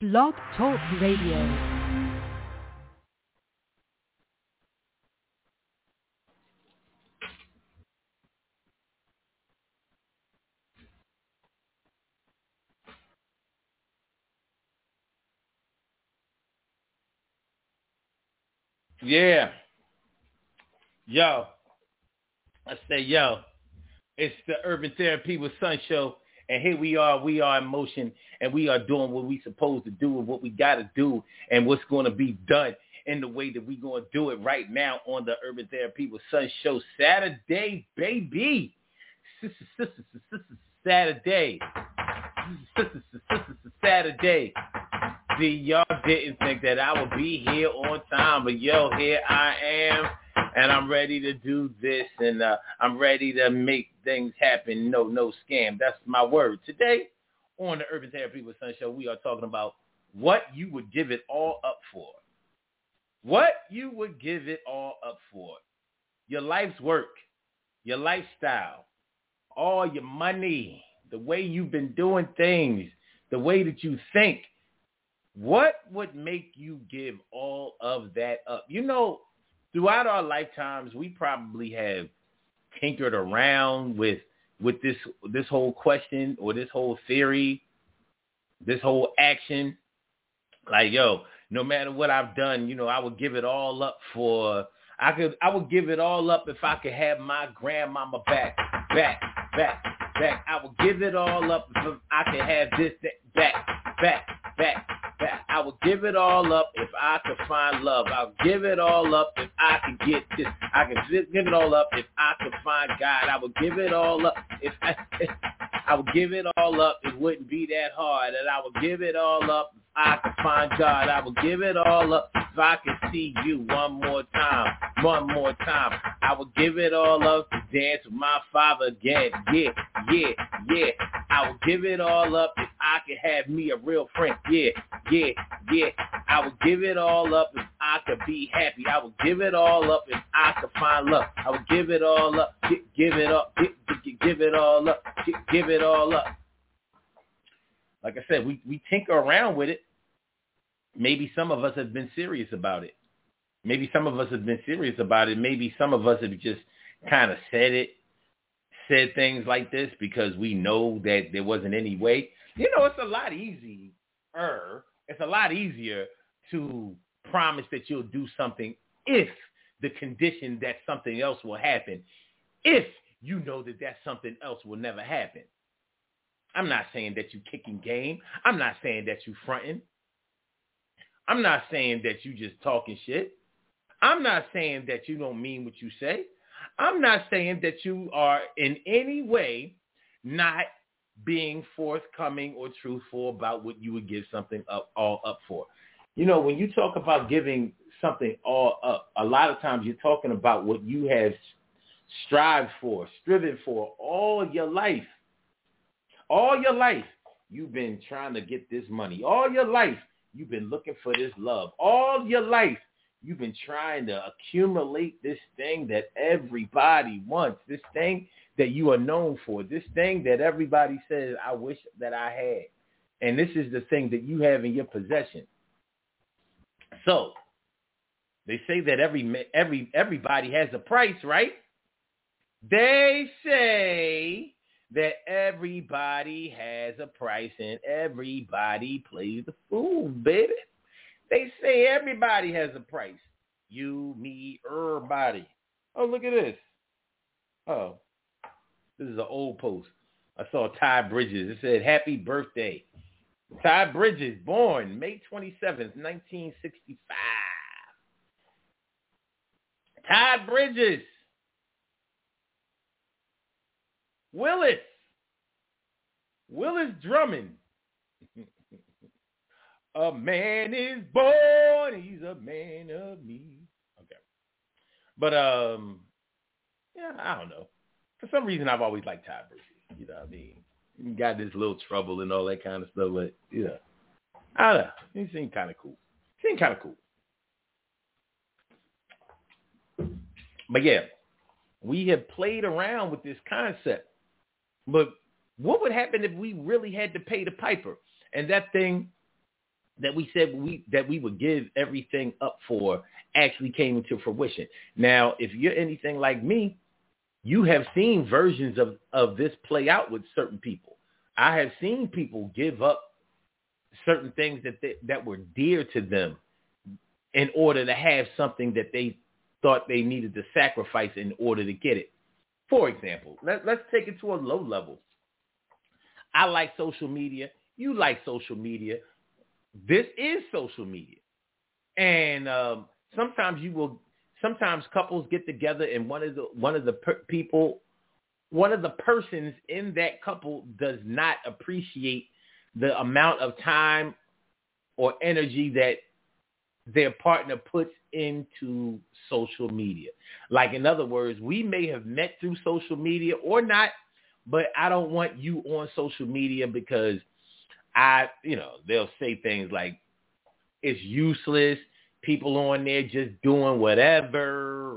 Blog Talk Radio. Yeah. Yo. I say, yo. It's the Urban Therapy with Sun Show. And here we are in motion, and we are doing what we supposed to do and what we got to do and what's going to be done in the way that we going to do it right now on the Urban Therapy with Sun Show Saturday, baby. Saturday. Saturday. See, y'all didn't think that I would be here on time, but yo, here I am, and I'm ready to do this, and I'm ready to make things happen. No scam. That's my word. Today, on the Urban Therapy with Sun Show, we are talking about what you would give it all up for. What you would give it all up for. Your life's work, your lifestyle, all your money, the way you've been doing things, the way that you think. What would make you give all of that up? You know, throughout our lifetimes, we probably have tinkered around with this whole question or this whole theory, this whole action. Like, yo, no matter what I've done, you know, I would give it all up for. I would give it all up if I could have my grandmama back. I would give it all up if I could have this back. I would give it all up if I could find love. I'll give it all up if I could get this. I could give it all up if I could find God. I would give it all up if I would give it all up. It wouldn't be that hard. And I would give it all up if I could find God. I would give it all up if I could see you one more time. I would give it all up to dance with my father again. Yeah. I would give it all up if I could have me a real friend. Yeah. I would give it all up if I could be happy. I would give it all up if I could find love. I would give it all up. Give it all up. Give it all up. Like I said, we tinker around with it. Maybe some of us have been serious about it. Maybe some of us have just kind of said things like this because we know that there wasn't any way. You know, it's a lot easier. It's a lot easier to promise that you'll do something if the condition that something else will happen, if you know that something else will never happen. I'm not saying that you kicking game. I'm not saying that you fronting. I'm not saying that you just talking shit. I'm not saying that you don't mean what you say. I'm not saying that you are in any way not being forthcoming or truthful about what you would give something all up for. You know, when you talk about giving something all up, a lot of times you're talking about what you have striven for all your life. All your life, you've been trying to get this money. All your life, you've been looking for this love. All your life, you've been trying to accumulate this thing that everybody wants, this thing that you are known for, this thing that everybody says, I wish that I had. And this is the thing that you have in your possession. So they say that everybody has a price, right? They say that everybody has a price and everybody plays the fool, baby. They say everybody has a price. You, me, everybody. Oh, look at this. Oh, this is an old post. I saw Ty Bridges. It said, happy birthday. Ty Bridges, born May 27th, 1965. Ty Bridges. Willis Drummond. A man is born, he's a man of me. Okay. But, yeah, I don't know. For some reason, I've always liked Ty Bridges. You know what I mean? He got this little trouble and all that kind of stuff, but, you know. I don't know. He seemed kind of cool. But, yeah, we have played around with this concept. But what would happen if we really had to pay the piper? And that thing that we said that we would give everything up for actually came into fruition. Now, if you're anything like me, you have seen versions of this play out with certain people. I have seen people give up certain things that were dear to them in order to have something that they thought they needed to sacrifice in order to get it. For example, let's take it to a low level. I like social media. You like social media. This is social media. And sometimes couples get together and one of the persons in that couple does not appreciate the amount of time or energy that their partner puts into social media. Like, in other words, we may have met through social media or not, but I don't want you on social media because they'll say things like, it's useless. People on there just doing whatever.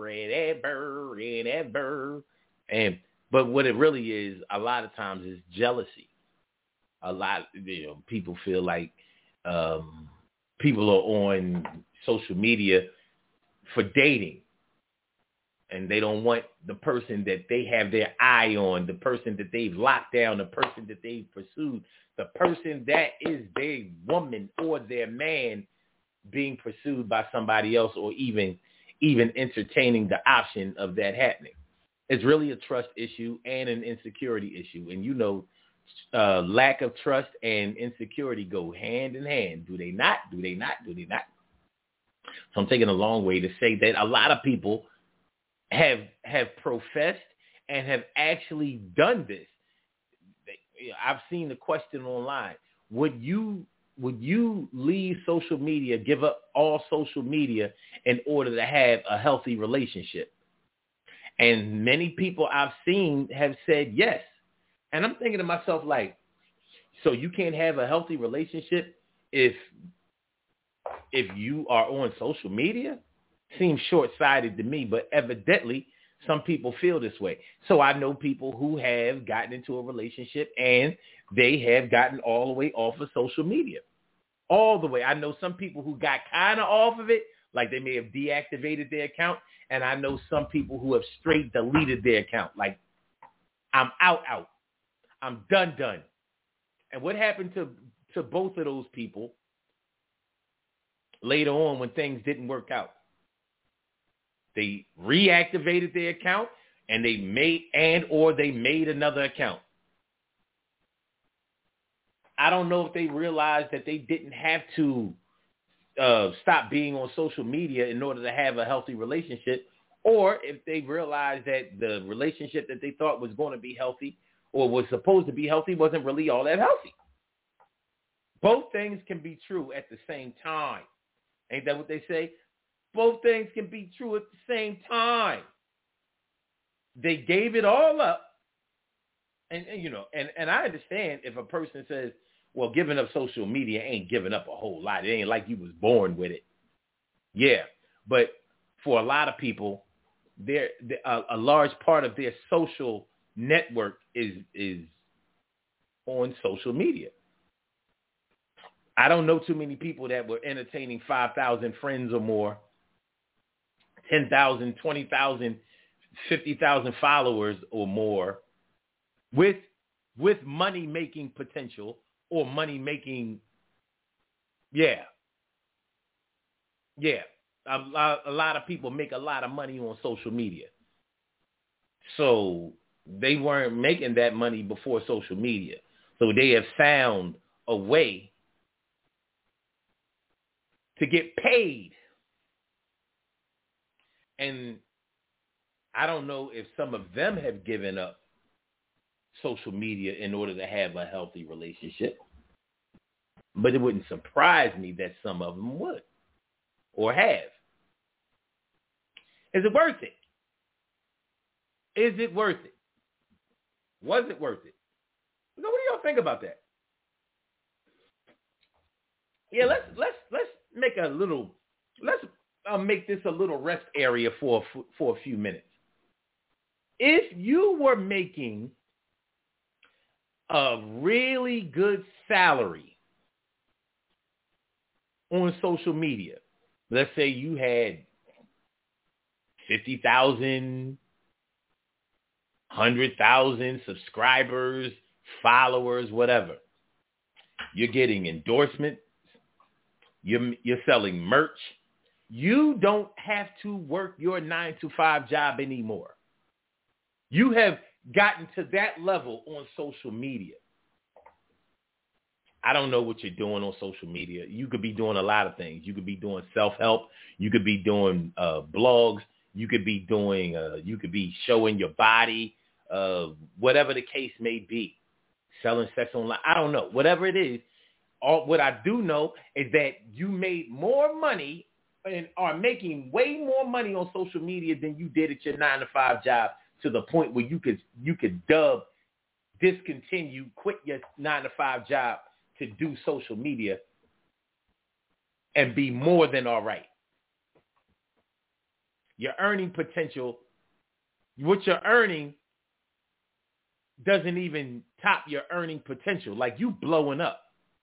But what it really is, a lot of times, is jealousy. A lot, people feel like people are on social media for dating, and they don't want the person that they have their eye on, the person that they've locked down, the person that they've pursued, the person that is their woman or their man being pursued by somebody else, or even entertaining the option of that happening. It's really a trust issue and an insecurity issue. And lack of trust and insecurity go hand in hand. Do they not? Do they not? Do they not? So I'm taking a long way to say that a lot of people have professed and have actually done this. I've seen the question online: Would you leave social media, give up all social media in order to have a healthy relationship? And many people I've seen have said yes. And I'm thinking to myself, like, so you can't have a healthy relationship if you are on social media? Seems short-sighted to me, but evidently some people feel this way. So I know people who have gotten into a relationship and they have gotten all the way off of social media. All the way. I know some people who got kind of off of it, like they may have deactivated their account, and I know some people who have straight deleted their account. Like, I'm out. I'm done. And what happened to both of those people later on when things didn't work out? They reactivated their account and they made another account. I don't know if they realized that they didn't have to stop being on social media in order to have a healthy relationship, or if they realized that the relationship that they thought was going to be healthy or was supposed to be healthy wasn't really all that healthy. Both things can be true at the same time. Ain't that what they say? Both things can be true at the same time. They gave it all up. And I understand if a person says, well, giving up social media ain't giving up a whole lot. It ain't like you was born with it. Yeah. But for a lot of people, a large part of their social network is on social media. I don't know too many people that were entertaining 5,000 friends or more, 10,000, 20,000, 50,000 followers or more with money-making potential or money-making, yeah. A lot of people make a lot of money on social media. So they weren't making that money before social media. So they have found a way to get paid. And I don't know if some of them have given up social media in order to have a healthy relationship, but it wouldn't surprise me that some of them would or have. Is it worth it? Is it worth it? Was it worth it? What do y'all think about that? Yeah, let's make a little. Let's make this a little rest area for a few minutes. If you were making a really good salary on social media. Let's say you had 50,000, 100,000 subscribers, followers, whatever. You're getting endorsements. You're selling merch. You don't have to work your 9-to-5 job anymore. You have gotten to that level on social media. I don't know what you're doing on social media. You could be doing a lot of things. You could be doing self-help. You could be doing blogs. You could be doing, you could be showing your body, whatever the case may be. Selling sex online. I don't know. Whatever it is, what I do know is that you made more money and are making way more money on social media than you did at your 9-to-5 job, to the point where you could discontinue, quit your 9-to-5 job to do social media and be more than all right. Your earning potential, what you're earning doesn't even top your earning potential. Like, you blowing up.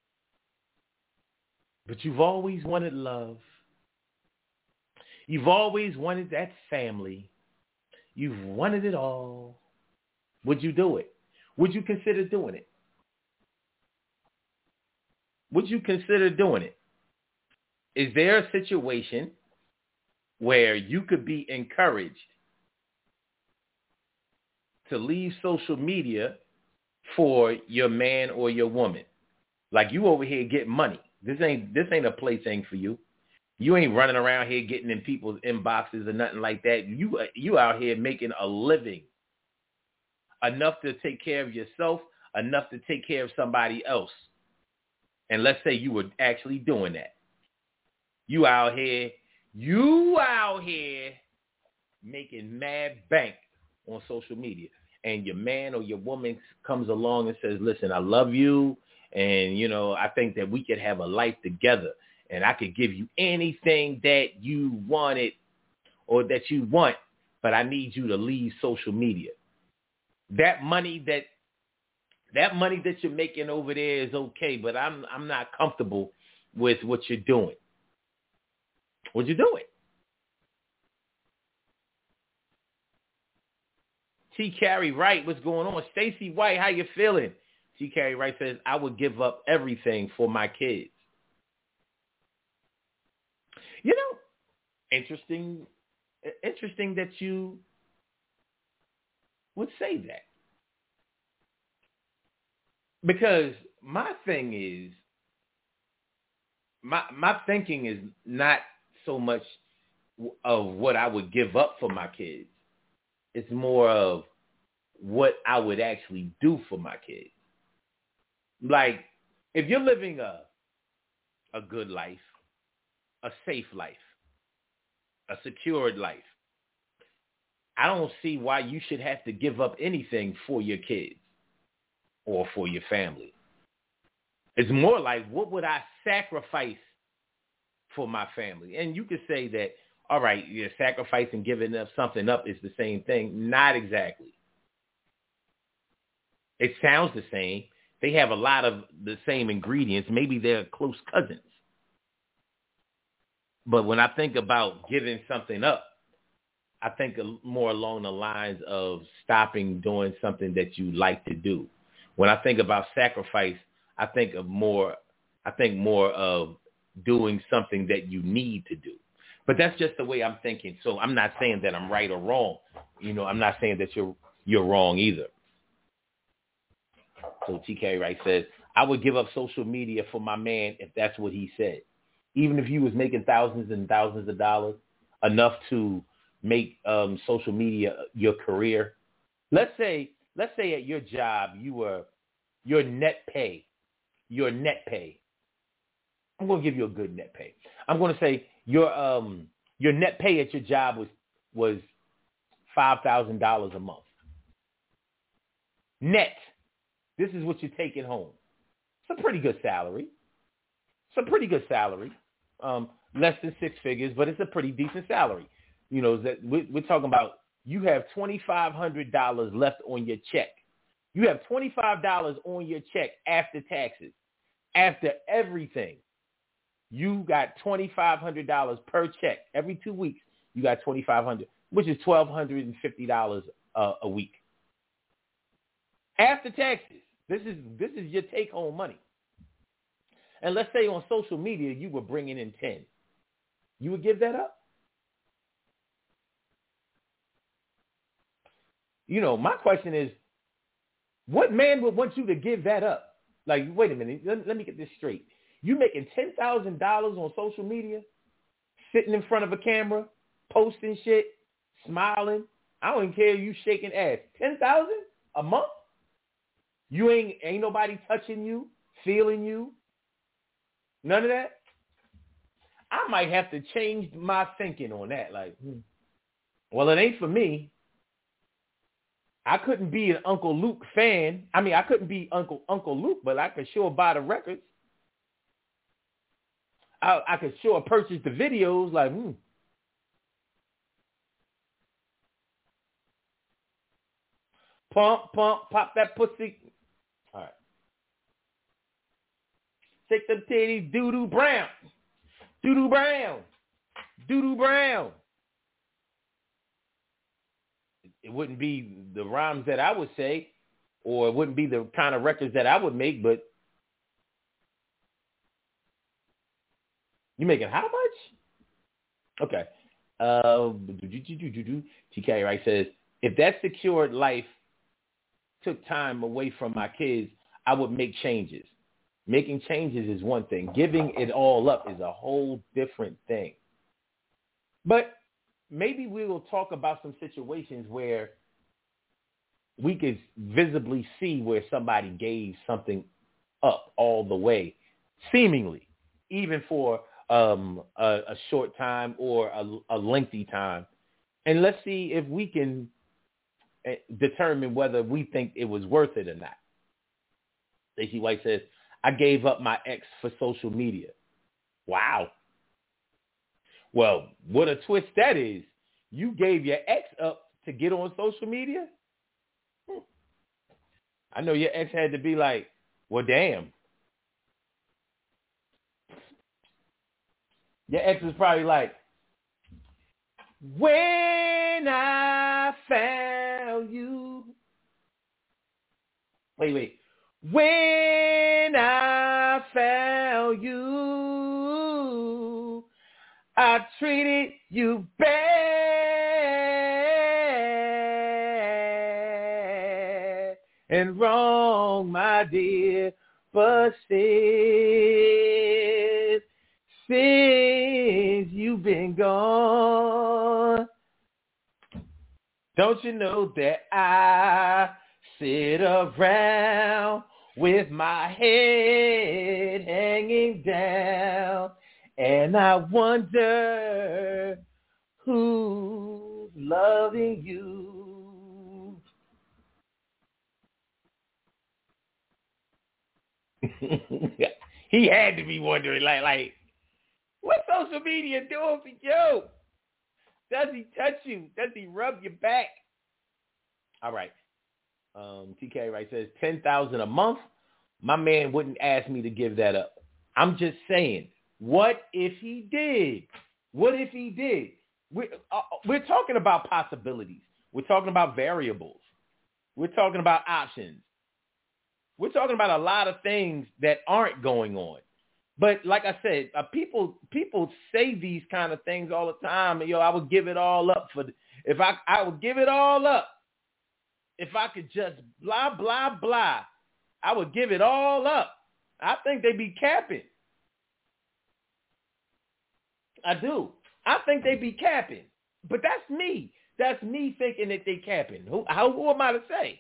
But you've always wanted love. You've always wanted that family. You've wanted it all. Would you do it? Would you consider doing it? Would you consider doing it? Is there a situation where you could be encouraged to leave social media for your man or your woman? Like, you over here getting money. This ain't a plaything for you. You ain't running around here getting in people's inboxes or nothing like that. You out here making a living, enough to take care of yourself, enough to take care of somebody else. And let's say you were actually doing that. You out here making mad bank on social media. And your man or your woman comes along and says, listen, I love you. And, I think that we could have a life together. And I could give you anything that you wanted or that you want, but I need you to leave social media. That money that you're making over there is okay, but I'm not comfortable with what you're doing. Would you do it? T. Carey Wright, what's going on? Stacy White, how you feeling? T. Carey Wright says, I would give up everything for my kids. Interesting that you would say that. Because my thing is, my thinking is not so much of what I would give up for my kids. It's more of what I would actually do for my kids. Like, if you're living a good life, a safe life, a secured life, I don't see why you should have to give up anything for your kids or for your family. It's more like, what would I sacrifice for my family? And you could say that, all right, you're sacrificing, giving up something up is the same thing. Not exactly. It sounds the same. They have a lot of the same ingredients. Maybe they're close cousins. But when I think about giving something up, I think more along the lines of stopping doing something that you like to do. When I think about sacrifice, I think more of doing something that you need to do. But that's just the way I'm thinking. So I'm not saying that I'm right or wrong. I'm not saying that you're wrong either. So TK Wright says, I would give up social media for my man if that's what he said. Even if he was making thousands and thousands of dollars, enough to make social media your career. Let's say at your job, your net pay. I'm going to give you a good net pay. I'm going to say your net pay at your job was $5,000 a month. Net. This is what you're taking home. It's a pretty good salary. Less than six figures, but it's a pretty decent salary. That we're talking about, you have $2,500 left on your check. You have $25 on your check after taxes, after everything. you got $2,500 per check. Every 2 weeks, you got $2,500, which is $1,250 a week. After taxes, this is your take-home money. And let's say on social media, you were bringing in 10. You would give that up? You know, my question is, what man would want you to give that up? Like, wait a minute, let me get this straight. You making $10,000 on social media, sitting in front of a camera, posting shit, smiling. I don't even care you shaking ass. $10,000 a month? You ain't nobody touching you, feeling you. None of that? I might have to change my thinking on that. Like, well, it ain't for me. I couldn't be an Uncle Luke fan. I mean, I couldn't be Uncle Luke, but I could sure buy the records. I could sure purchase the videos. Like, pump, pop that pussy. All right. Shake them titties, doo-doo brown. Doo-doo brown. Doo-doo brown. It wouldn't be the rhymes that I would say, or it wouldn't be the kind of records that I would make, but you making how much? Okay. TK Wright says, if that secured life took time away from my kids, I would make changes. Making changes is one thing. Giving it all up is a whole different thing. But maybe we will talk about some situations where we could visibly see where somebody gave something up all the way, seemingly, even for a short time or a lengthy time. And let's see if we can determine whether we think it was worth it or not. Stacey White says, I gave up my ex for social media. Wow. Well, what a twist that is. You gave your ex up to get on social media? I know your ex had to be like, well, damn. Your ex was probably like, when I found you. Wait. When I found you, I treated you bad and wrong, my dear, but since you've been gone, don't you know that I sit around with my head hanging down, and I wonder who's loving you. He had to be wondering, like, what's social media doing for you? Does he touch you? Does he rub your back? All right. TK Wright says, $10,000 a month. My man wouldn't ask me to give that up. I'm just saying, what if he did? What if he did? We're talking about possibilities. We're talking about variables. We're talking about options. We're talking about a lot of things that aren't going on. But like I said, people say these kind of things all the time. And, I would give it all up if I would give it all up. If I could just blah, blah, blah, I would give it all up. I think they be capping. I do. I think they be capping. But that's me. That's me thinking that they capping. Who am I to say?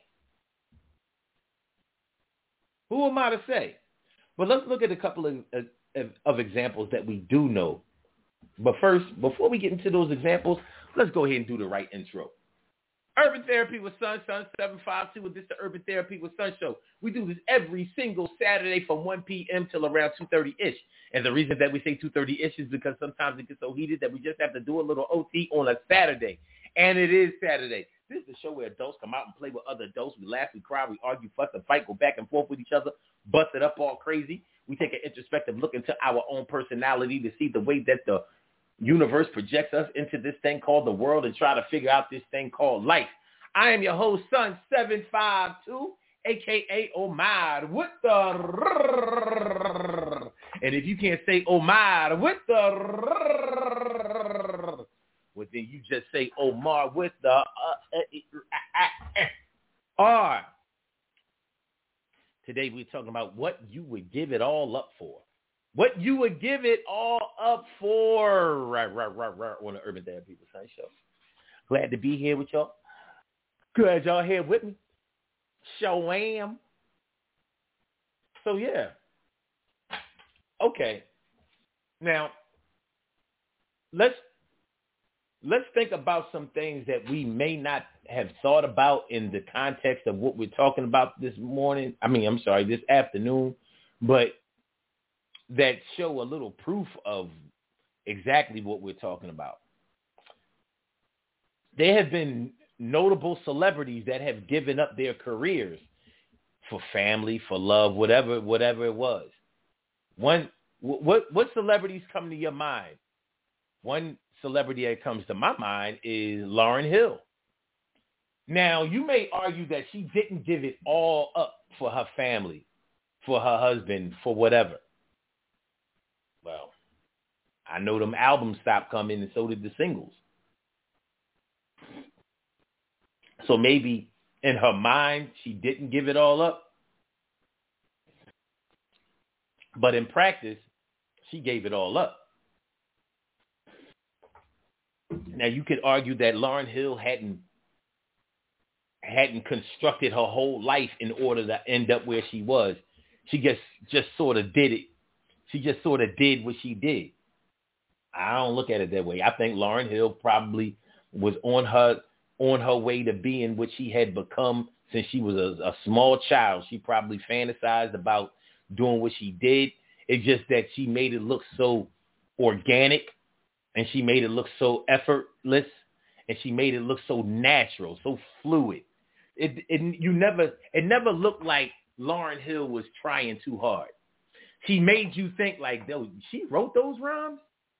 Who am I to say? But let's look at a couple of examples that we do know. But first, before we get into those examples, let's go ahead and do the right intro. Urban Therapy with Sun 752, with this the Urban Therapy with Sun show. We do this every single Saturday from 1 p.m. till around 2:30-ish. And the reason that we say 2:30-ish is because sometimes it gets so heated that we just have to do a little OT on a Saturday. And it is Saturday. This is the show where adults come out and play with other adults. We laugh, we cry, we argue, fuss, and fight, go back and forth with each other, bust it up all crazy. We take an introspective look into our own personality to see the way that the universe projects us into this thing called the world and try to figure out this thing called life. I am your host, Son 752, a.k.a. Omar with the... And if you can't say Omar with the... Well, then you just say Omar with the R. Today we're talking about what you would give it all up for. What you would give it all up for. Right, on the Urban Dad People Son Show. Glad to be here with y'all. Glad y'all here with me. Show am. So, yeah. Okay. Now, let's think about some things that we may not have thought about in the context of what we're talking about this afternoon, but that show a little proof of exactly what we're talking about. There have been notable celebrities that have given up their careers for family, for love, whatever it was. What celebrities come to your mind? One celebrity that comes to my mind is Lauryn Hill. Now, you may argue that she didn't give it all up for her family, for her husband, for whatever. Well, I know them albums stopped coming and so did the singles. So maybe in her mind, she didn't give it all up. But in practice, she gave it all up. Now, you could argue that Lauryn Hill hadn't constructed her whole life in order to end up where she was. She just sort of did it. She just sort of did what she did. I don't look at it that way. I think Lauryn Hill probably was on her way to being what she had become since she was a small child. She probably fantasized about doing what she did. It's just that she made it look so organic, and she made it look so effortless, and she made it look so natural, so fluid. It never looked like Lauryn Hill was trying too hard. She made you think like, she wrote those rhymes?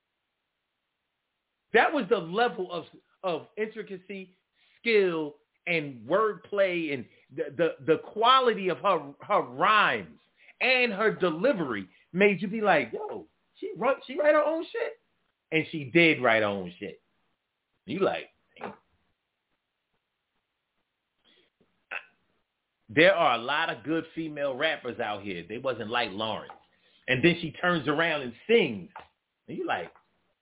That was the level of intricacy, skill, and wordplay, and the quality of her rhymes and her delivery made you be like, she write her own shit? And she did write her own shit. You like, damn. There are a lot of good female rappers out here. They wasn't like Lauryn. And then she turns around and sings. And you like,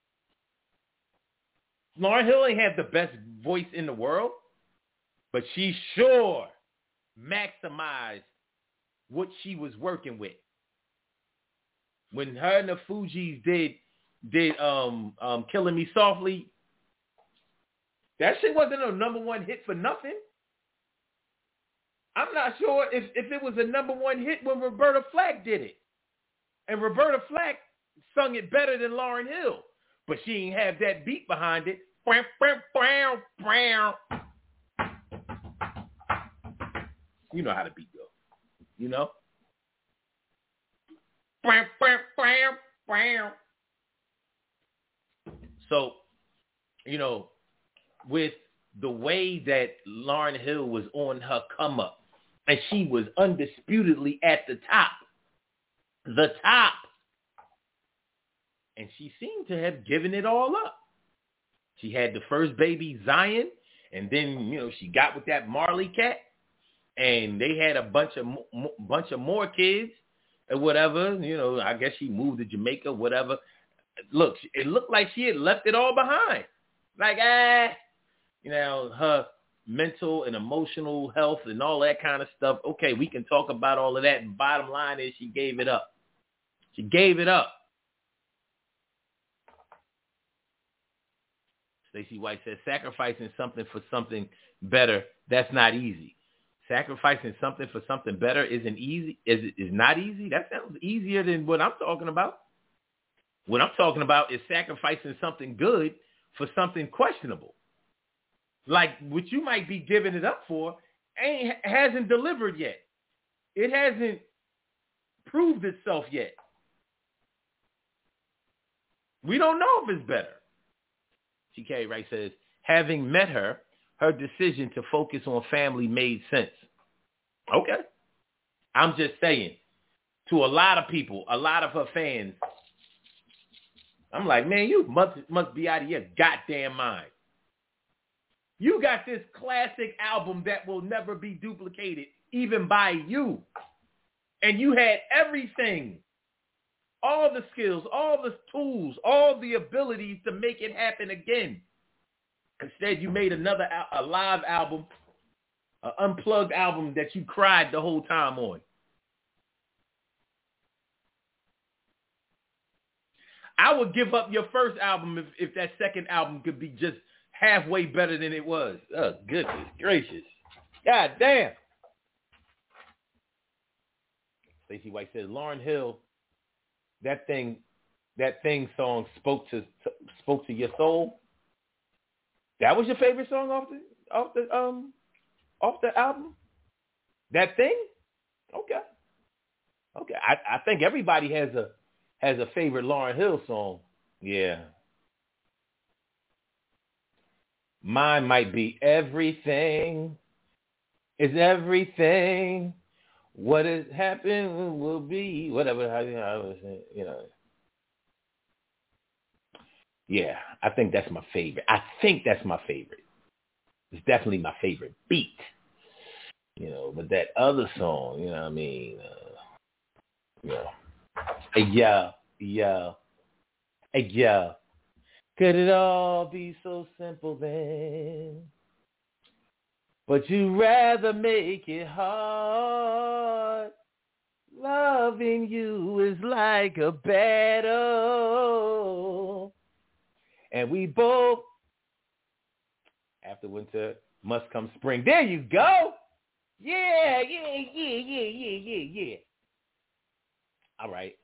Lauryn Hill ain't have the best voice in the world, but she sure maximized what she was working with. When her and the Fugees did Killing Me Softly, that shit wasn't a number one hit for nothing. I'm not sure if it was a number one hit when Roberta Flack did it. And Roberta Flack sung it better than Lauryn Hill. But she ain't have that beat behind it. You know how the beat goes. You know? So, with the way that Lauryn Hill was on her come up, and she was undisputedly at the top. And she seemed to have given it all up. She had the first baby, Zion, and then, she got with that Marley cat, and they had a bunch of more kids or whatever. I guess she moved to Jamaica, whatever. Look, it looked like she had left it all behind. Like, her mental and emotional health and all that kind of stuff. Okay, we can talk about all of that. And bottom line is she gave it up. She gave it up. Stacey White says, sacrificing something for something better, that's not easy. Sacrificing something for something better isn't easy. Is not easy? That sounds easier than what I'm talking about. What I'm talking about is sacrificing something good for something questionable. Like what you might be giving it up for hasn't delivered yet. It hasn't proved itself yet. We don't know if it's better. TK Wright says, having met her, her decision to focus on family made sense. Okay. I'm just saying, to a lot of people, a lot of her fans, I'm like, man, you must be out of your goddamn mind. You got this classic album that will never be duplicated, even by you. And you had everything, all the skills, all the tools, all the abilities to make it happen again. Instead, you made a live album, an unplugged album that you cried the whole time on. I would give up your first album if that second album could be just halfway better than it was. Oh, goodness gracious. God damn. Stacey White says, Lauryn Hill, that thing song spoke to your soul. That was your favorite song off the album? That thing? Okay. I think everybody has a favorite Lauryn Hill song. Yeah. Mine might be Everything is Everything. What has happened will be whatever. You know. Yeah, I think that's my favorite. It's definitely my favorite beat. You know, but that other song, you know what I mean? Yeah. Could it all be so simple then? But you rather make it hard. Loving you is like a battle. And we both, after winter, must come spring. There you go. Yeah. All right.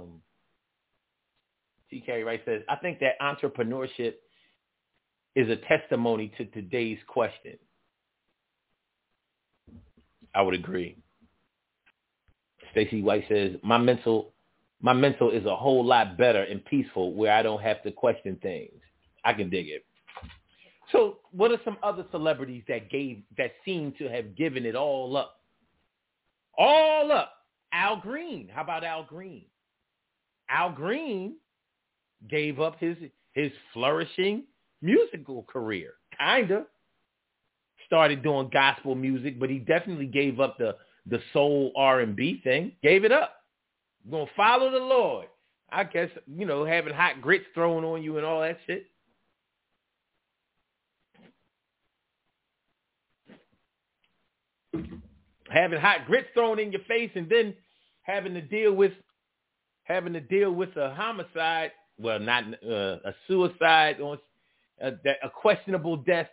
T. Carey Wright says, I think that entrepreneurship is a testimony to today's question. I would agree. Stacey White says, my mental is a whole lot better and peaceful where I don't have to question things. I can dig it. So what are some other celebrities that seem to have given it all up? All up. Al Green. How about Al Green? Al Green gave up his flourishing musical career. Kinda. Started doing gospel music, but he definitely gave up the soul R&B thing. Gave it up. Gonna follow the Lord. I guess, having hot grits thrown on you and all that shit. Having hot grits thrown in your face and then having to deal with a homicide, well, not a suicide, or a questionable death.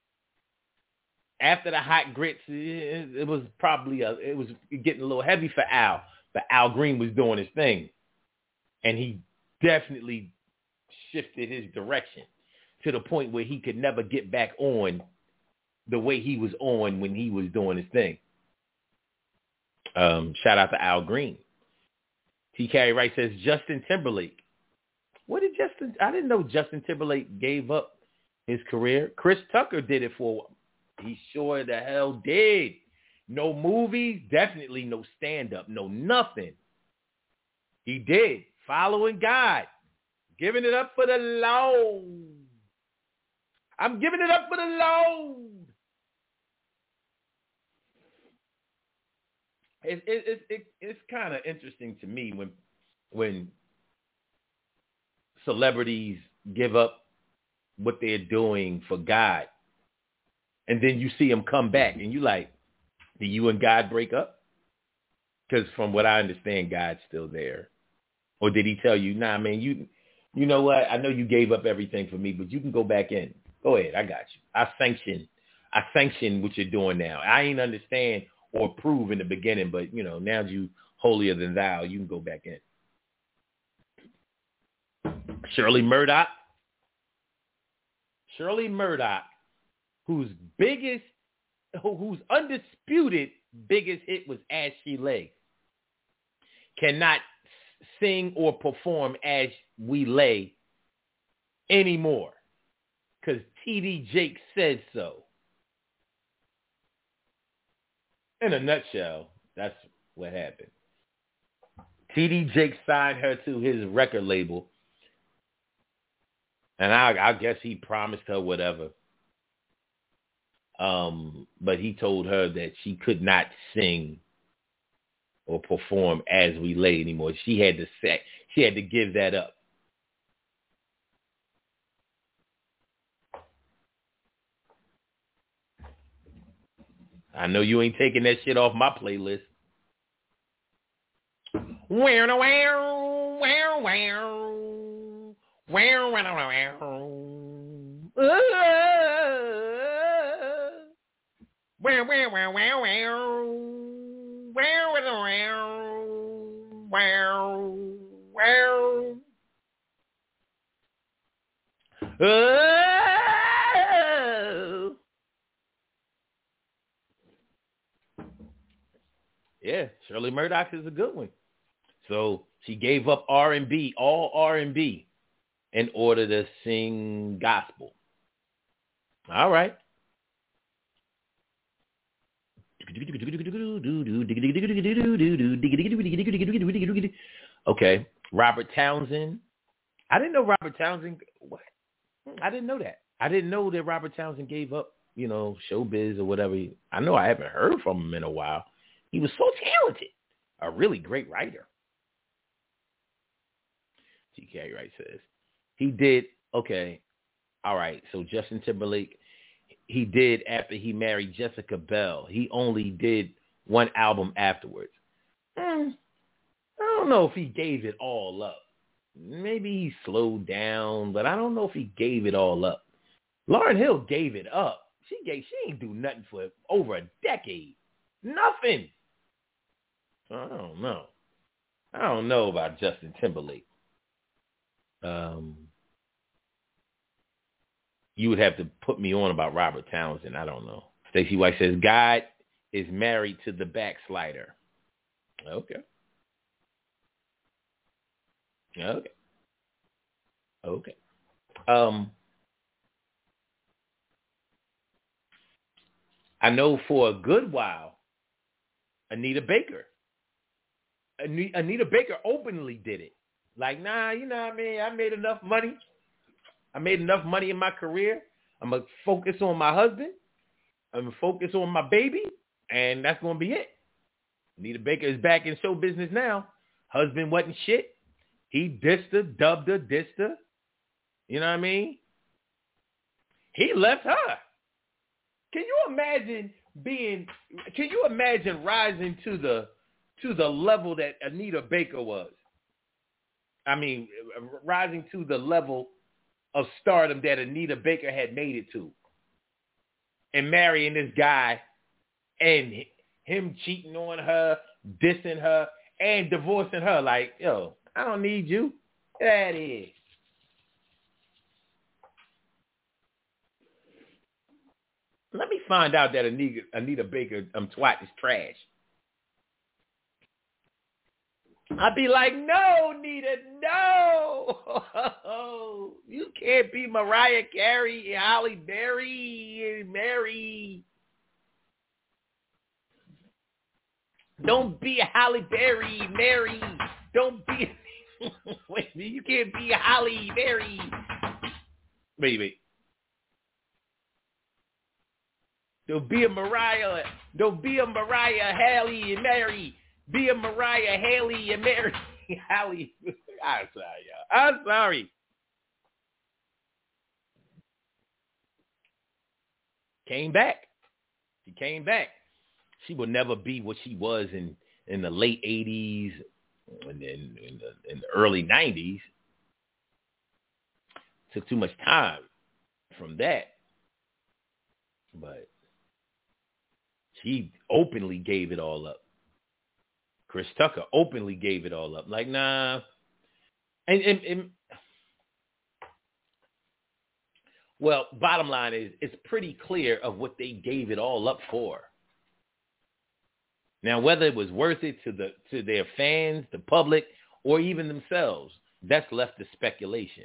After the hot grits, it was getting a little heavy for Al, but Al Green was doing his thing, and he definitely shifted his direction to the point where he could never get back on the way he was on when he was doing his thing. Shout out to Al Green. T. Carey Wright says Justin Timberlake. I didn't know Justin Timberlake gave up his career. Chris Tucker did it for a while. He sure the hell did. No movies, definitely no stand-up, no nothing. He did. Following God. Giving it up for the Lord. I'm giving it up for the Lord. It's kind of interesting to me when celebrities give up what they're doing for God. And then you see him come back, and you like, did you and God break up? Because from what I understand, God's still there. Or did he tell you, nah, man, you know what? I know you gave up everything for me, but you can go back in. Go ahead, I got you. I sanction what you're doing now. I ain't understand or approve in the beginning, but, now you holier than thou, you can go back in. Shirley Murdoch, whose undisputed biggest hit was As She Lay. cannot sing or perform As We Lay anymore because T.D. Jakes said so. In a nutshell, that's what happened. T.D. Jakes signed her to his record label, and I guess he promised her whatever. But he told her that she could not sing or perform As We Lay anymore. She had to give that up. I know you ain't taking that shit off my playlist. Yeah, Shirley Murdoch is a good one. So she gave up R&B, all R&B, in order to sing gospel. All right. Okay. Robert Townsend. I didn't know Robert Townsend. What? I didn't know that. I didn't know that Robert Townsend gave up, showbiz or whatever. I know I haven't heard from him in a while. He was so talented. A really great writer. T.K. Wright says. He did, okay. All right. So Justin Timberlake, he did after he married Jessica Biel. He only did one album afterwards. I don't know if he gave it all up. Maybe he slowed down, but I don't know if he gave it all up. Lauryn Hill gave it up. She ain't do nothing for over a decade. Nothing. I don't know. I don't know about Justin Timberlake. You would have to put me on about Robert Townsend. I don't know. Stacey White says, God is married to the backslider. Okay. I know for a good while, Anita Baker openly did it. Like, nah, you know what I mean? I made enough money. I made enough money in my career. I'm going to focus on my husband. I'm going to focus on my baby. And that's going to be it. Anita Baker is back in show business now. Husband wasn't shit. He dissed her, dubbed her, dissed her. You know what I mean? He left her. Can you imagine rising to the level that Anita Baker was? I mean, rising to the level of stardom that Anita Baker had made it to. And marrying this guy and him cheating on her, dissing her, and divorcing her. Like, yo, I don't need you. Get out of here. Let me find out that Anita Baker twat is trash. I'd be like, no, Nita, no. You can't be Mariah Carey, Halle Berry, and Mary. Don't be Halle Berry, Mary. Don't be. Wait, you can't be Halle Berry. Wait. Don't be a Mariah. Don't be a Mariah, Halle, and Mary. Be a Mariah, Haley, and Mary. Halle. I'm sorry, y'all. I'm sorry. Came back. She came back. She will never be what she was in the late 80s and in the early 90s. Took too much time from that. But she openly gave it all up. Chris Tucker openly gave it all up. Like, nah. And well, bottom line is, it's pretty clear of what they gave it all up for. Now, whether it was worth it to their fans, the public, or even themselves, that's left to speculation.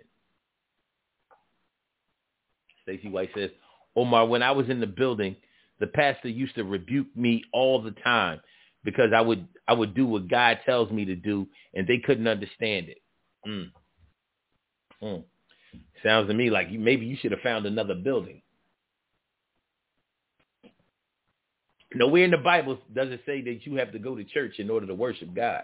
Stacey White says, Omar, when I was in the building, the pastor used to rebuke me all the time because I would do what God tells me to do, and they couldn't understand it. Sounds to me like maybe you should have found another building. Nowhere in the Bible does it say that you have to go to church in order to worship God.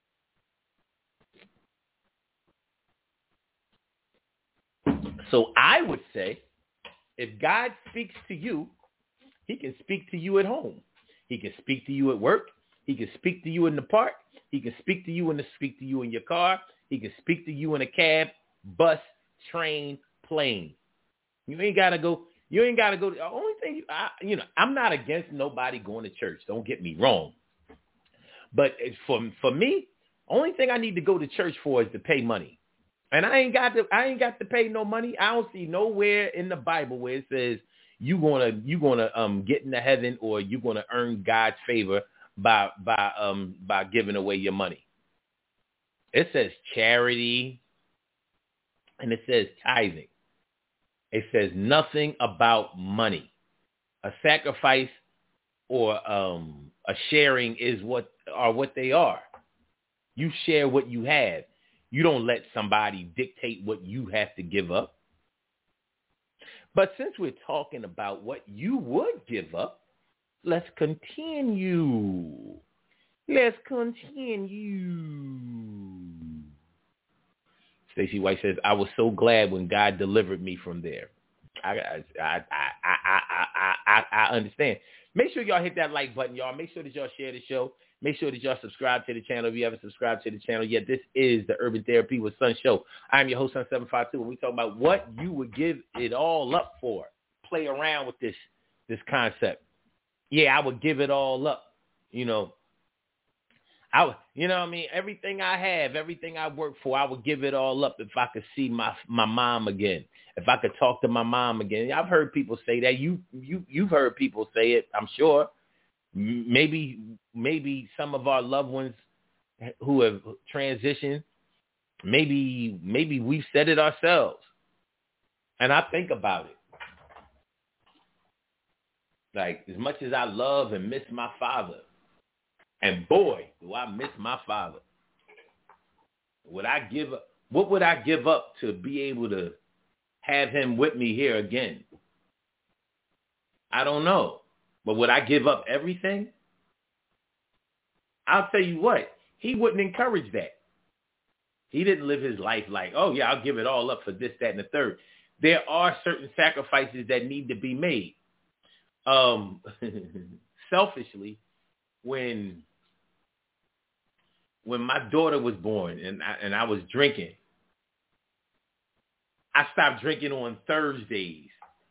So I would say, if God speaks to you, he can speak to you at home. He can speak to you at work. He can speak to you in the park. He can speak to you in your car. He can speak to you in a cab, bus, train, plane. You ain't got to go. The only thing, I'm not against nobody going to church. Don't get me wrong. But for me, only thing I need to go to church for is to pay money. And I ain't got to pay no money. I don't see nowhere in the Bible where it says you gonna get into heaven or you're gonna earn God's favor by giving away your money. It says charity and it says tithing. It says nothing about money. A sacrifice or a sharing is what they are. You share what you have. You don't let somebody dictate what you have to give up. But since we're talking about what you would give up, let's continue. Stacey White says, I was so glad when God delivered me from there. I understand. Make sure y'all hit that like button, y'all. Make sure that y'all share the show. Make sure that y'all subscribe to the channel if you haven't subscribed to the channel yet. This is the Urban Therapy with Sun Show. I'm your host, Sun752, and we talk about what you would give it all up for. Play around with this concept. Yeah, I would give it all up. Everything I have, everything I work for, I would give it all up if I could see my mom again. If I could talk to my mom again. I've heard people say that. You've heard people say it, I'm sure. Maybe some of our loved ones who have transitioned, maybe we've said it ourselves. And I think about it. Like, as much as I love and miss my father, and boy, do I miss my father. What would I give up to be able to have him with me here again? I don't know. But would I give up everything? I'll tell you what, he wouldn't encourage that. He didn't live his life like, oh yeah, I'll give it all up for this, that, and the third. There are certain sacrifices that need to be made. Selfishly, when my daughter was born and I was drinking, I stopped drinking on Thursdays.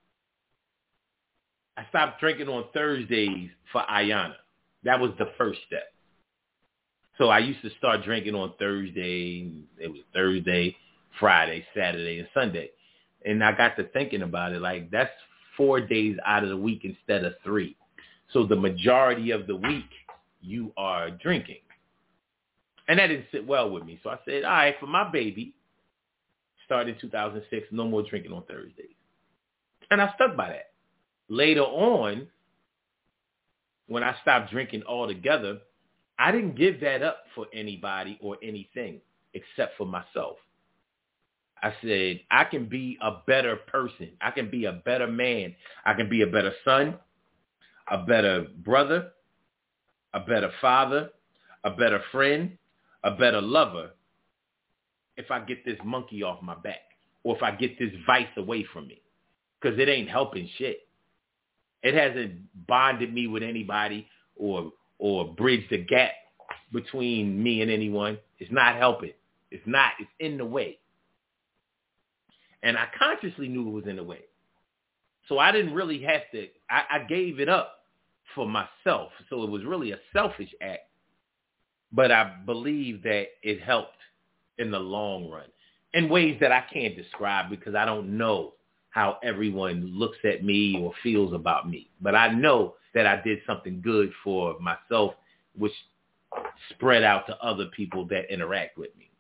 I stopped drinking on Thursdays for Ayana. That was the first step. So I used to start drinking on Thursday. It was Thursday, Friday, Saturday, and Sunday. And I got to thinking about it, like that's 4 days out of the week instead of 3. So the majority of the week you are drinking. And that didn't sit well with me. So I said, all right, for my baby, started in 2006, no more drinking on Thursdays. And I stuck by that. Later on, when I stopped drinking altogether, I didn't give that up for anybody or anything except for myself. I said, I can be a better person. I can be a better man. I can be a better son, a better brother, a better father, a better friend, a better lover if I get this monkey off my back or if I get this vice away from me, because it ain't helping shit. It hasn't bonded me with anybody or bridged the gap between me and anyone. It's not helping. It's in the way. And I consciously knew it was in the way. So I didn't really have to, I gave it up for myself. So it was really a selfish act. But I believe that it helped in the long run in ways that I can't describe because I don't know how everyone looks at me or feels about me. But I know that I did something good for myself which spread out to other people that interact with me.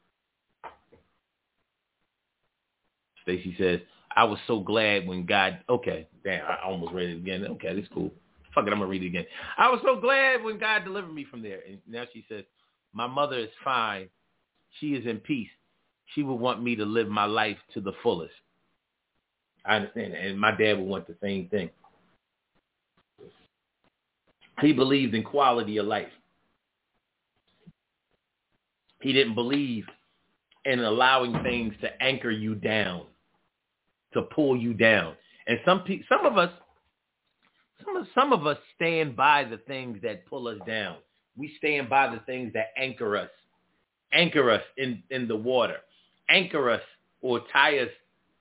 Stacey says, I was so glad when God, okay, damn, I almost read it again. Okay, that's cool. Fuck it, I'm going to read it again. I was so glad when God delivered me from there. And now she says, my mother is fine. She is in peace. She would want me to live my life to the fullest. I understand that. And my dad would want the same thing. He believed in quality of life. He didn't believe in allowing things to anchor you down, to pull you down. And some of us stand by the things that pull us down. We stand by the things that anchor us in the water, anchor us or tie us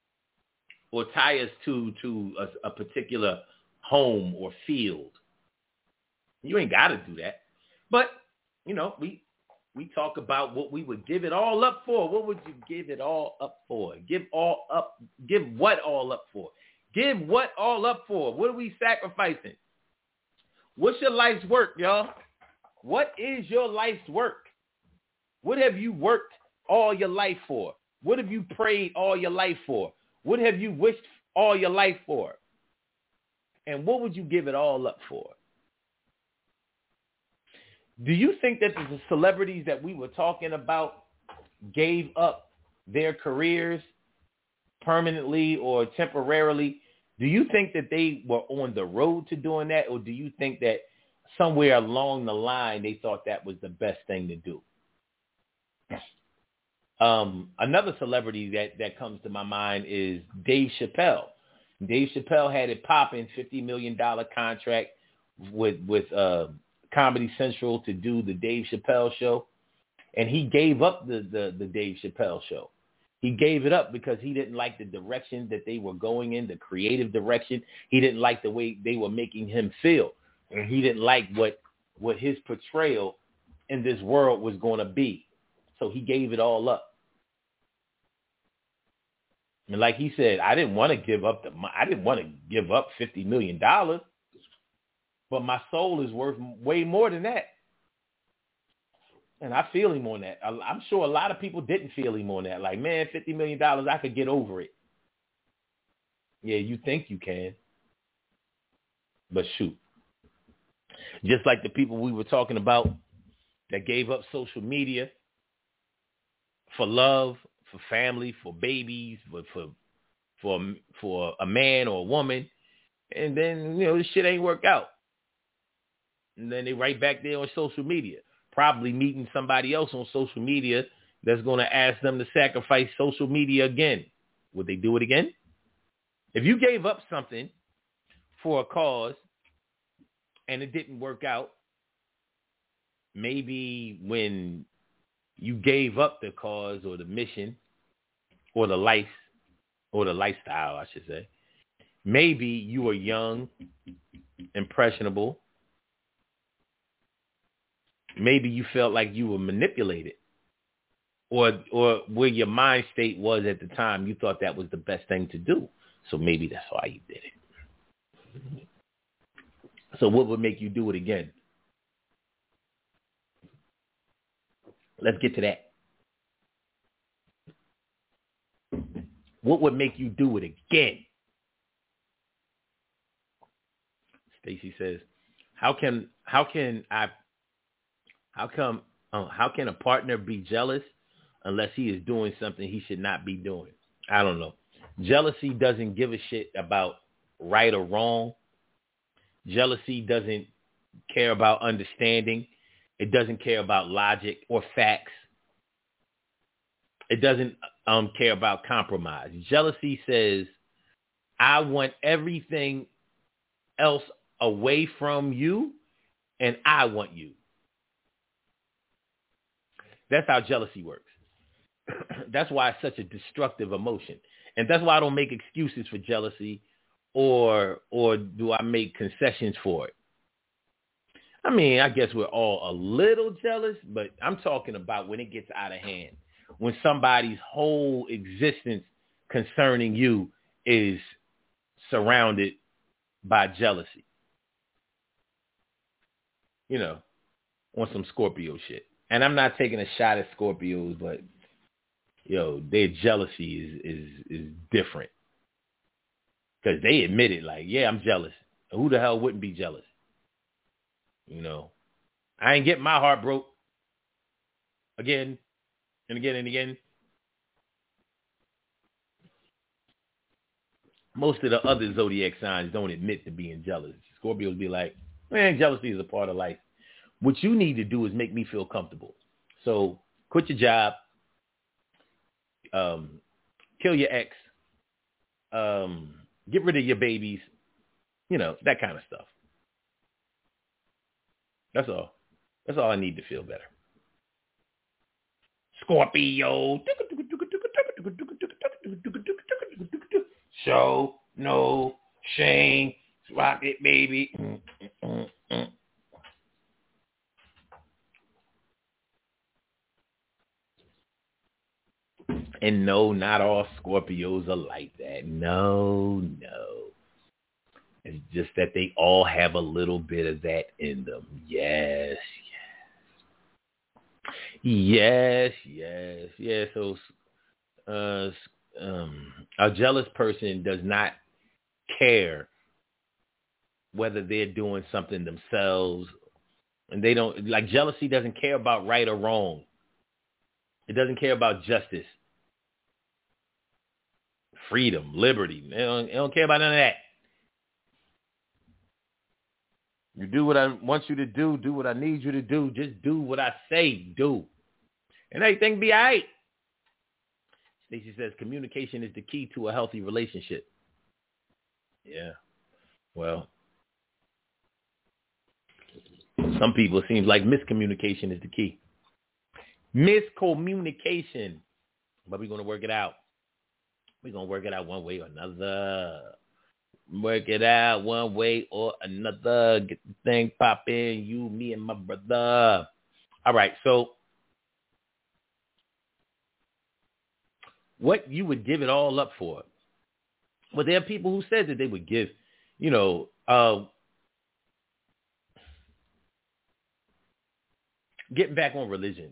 to a particular home or field. You ain't got to do that. But, you know, we talk about what we would give it all up for. What would you give it all up for? Give what all up for? Give what all up for? What are we sacrificing? What's your life's work, y'all? What is your life's work? What have you worked all your life for? What have you prayed all your life for? What have you wished all your life for? And what would you give it all up for? Do you think that the celebrities that we were talking about gave up their careers permanently or temporarily? Do you think that they were on the road to doing that? Or do you think that somewhere along the line they thought that was the best thing to do? Another celebrity that comes to my mind is Dave Chappelle. Dave Chappelle had it popping, $50 million contract with Comedy Central to do the Dave Chappelle show. And he gave up the Dave Chappelle show. He gave it up because he didn't like the direction that they were going in, the creative direction. He didn't like the way they were making him feel. And he didn't like what his portrayal in this world was going to be. So he gave it all up. And like he said, I didn't want to give up $50 million, but my soul is worth way more than that. And I feel him on that. I'm sure a lot of people didn't feel him on that. Like, man, $50 million, I could get over it. Yeah, you think you can. But shoot. Just like the people we were talking about that gave up social media for love, for family, for babies, for a man or a woman. And then, this shit ain't work out. And then they right back there on social media, probably meeting somebody else on social media that's going to ask them to sacrifice social media again. Would they do it again? If you gave up something for a cause and it didn't work out, maybe when you gave up the cause or the mission or the life or the lifestyle, I should say, maybe you were young, impressionable. Maybe you felt like you were manipulated, or where your mind state was at the time, you thought that was the best thing to do. So maybe that's why you did it. So what would make you do it again? Let's get to that. What would make you do it again? Stacey says, how can a partner be jealous unless he is doing something he should not be doing? I don't know. Jealousy doesn't give a shit about right or wrong. Jealousy doesn't care about understanding. It doesn't care about logic or facts. It doesn't care about compromise. Jealousy says, I want everything else away from you, and I want you. That's how jealousy works. That's why it's such a destructive emotion. And that's why I don't make excuses for jealousy or do I make concessions for it. I mean, I guess we're all a little jealous, but I'm talking about when it gets out of hand, when somebody's whole existence concerning you is surrounded by jealousy. on some Scorpio shit. And I'm not taking a shot at Scorpios, but yo, their jealousy is different. Because they admit it, like, yeah, I'm jealous. Who the hell wouldn't be jealous? You know, I ain't getting my heart broke again and again and again. Most of the other zodiac signs don't admit to being jealous. Scorpios be like, man, jealousy is a part of life. What you need to do is make me feel comfortable. So quit your job, kill your ex, get rid of your babies, you know, that kind of stuff. That's all. That's all I need to feel better. Scorpio. Show no shame. Rock it, baby. And no, not all Scorpios are like that. No. It's just that they all have a little bit of that in them. Yes. So, a jealous person does not care whether they're doing something themselves, and they don't, like, jealousy doesn't care about right or wrong. It doesn't care about justice, freedom, liberty. They don't care about none of that. You do what I want you to do what I need you to do. Just do what I say do. And everything be all right. Stacey says communication is the key to a healthy relationship. Yeah. Well, some people, it seems like miscommunication is the key. Miscommunication. But we're going to work it out. We're going to work it out one way or another. Work it out one way or another. Get the thing popping. You, me, and my brother. All right. So what you would give it all up for? Well, there are people who said that they would give, you know, getting back on religion.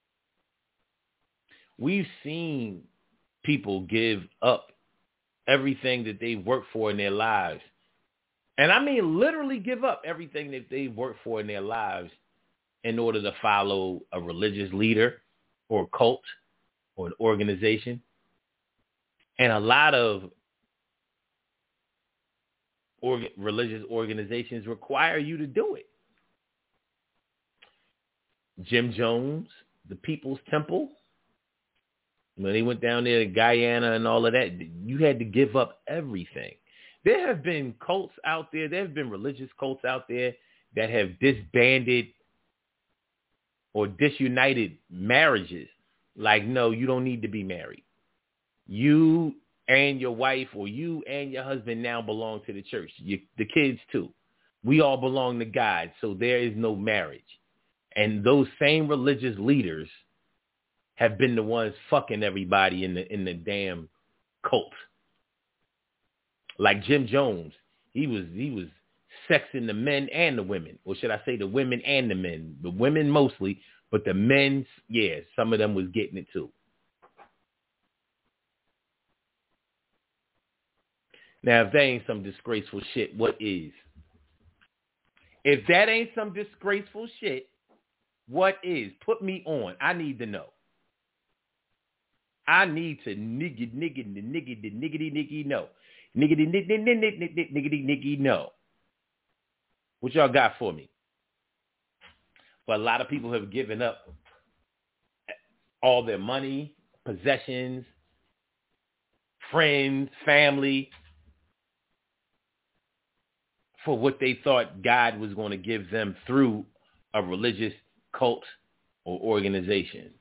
We've seen people give up everything that they've worked for in their lives. And I mean literally give up everything that they've worked for in their lives in order to follow a religious leader or a cult or an organization. And a lot of religious organizations require you to do it. Jim Jones, the People's Temple, when they went down there to Guyana and all of that, you had to give up everything. There have been cults out there. There have been religious cults out there that have disbanded or disunited marriages. Like, no, you don't need to be married. You and your wife or you and your husband now belong to the church. The kids too. We all belong to God, so there is no marriage. And those same religious leaders have been the ones fucking everybody in the damn cult. Like Jim Jones, he was sexing the men and the women, or should I say the women and the men? The women mostly, but the men, yeah, some of them was getting it too. Now, if that ain't some disgraceful shit, what is? If that ain't some disgraceful shit, what is? Put me on. I need to know. I need to niggity know. Niggity know. What y'all got for me? But a lot of people have given up all their money, possessions, friends, family, for what they thought God was going to give them through a religious cult or organization.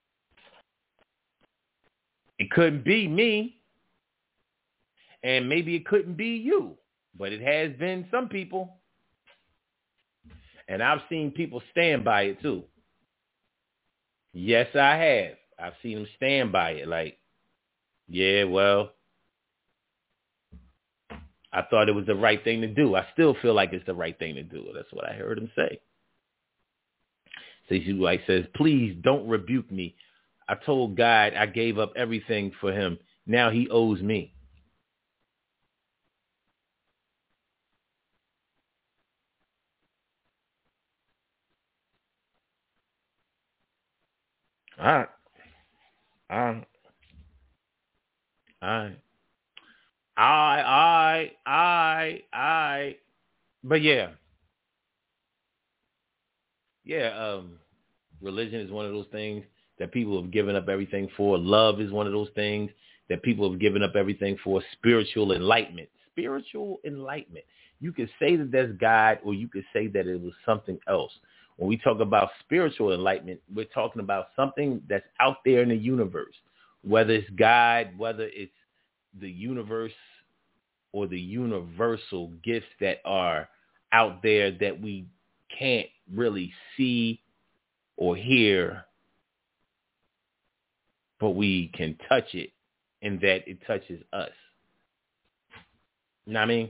It couldn't be me, and maybe it couldn't be you, but it has been some people. And I've seen people stand by it too. Yes, I have. I've seen them stand by it like, yeah, well, I thought it was the right thing to do. I still feel like it's the right thing to do. That's what I heard him say. So she like says, please don't rebuke me. I told God I gave up everything for him. Now he owes me. All right. All right. All right. But yeah. Yeah, religion is one of those things that people have given up everything for. Love is one of those things that people have given up everything for. Spiritual enlightenment. Spiritual enlightenment. You could say that that's God, or you could say that it was something else. When we talk about spiritual enlightenment, we're talking about something that's out there in the universe, whether it's God, whether it's the universe or the universal gifts that are out there that we can't really see or hear, but we can touch it, and that it touches us. You know what I mean?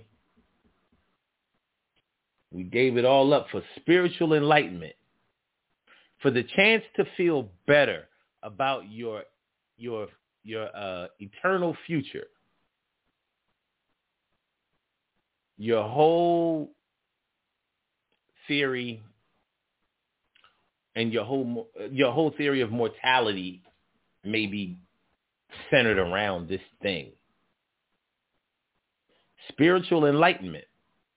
We gave it all up for spiritual enlightenment, for the chance to feel better about your eternal future, your whole theory and your whole theory of mortality may be centered around this thing. Spiritual enlightenment.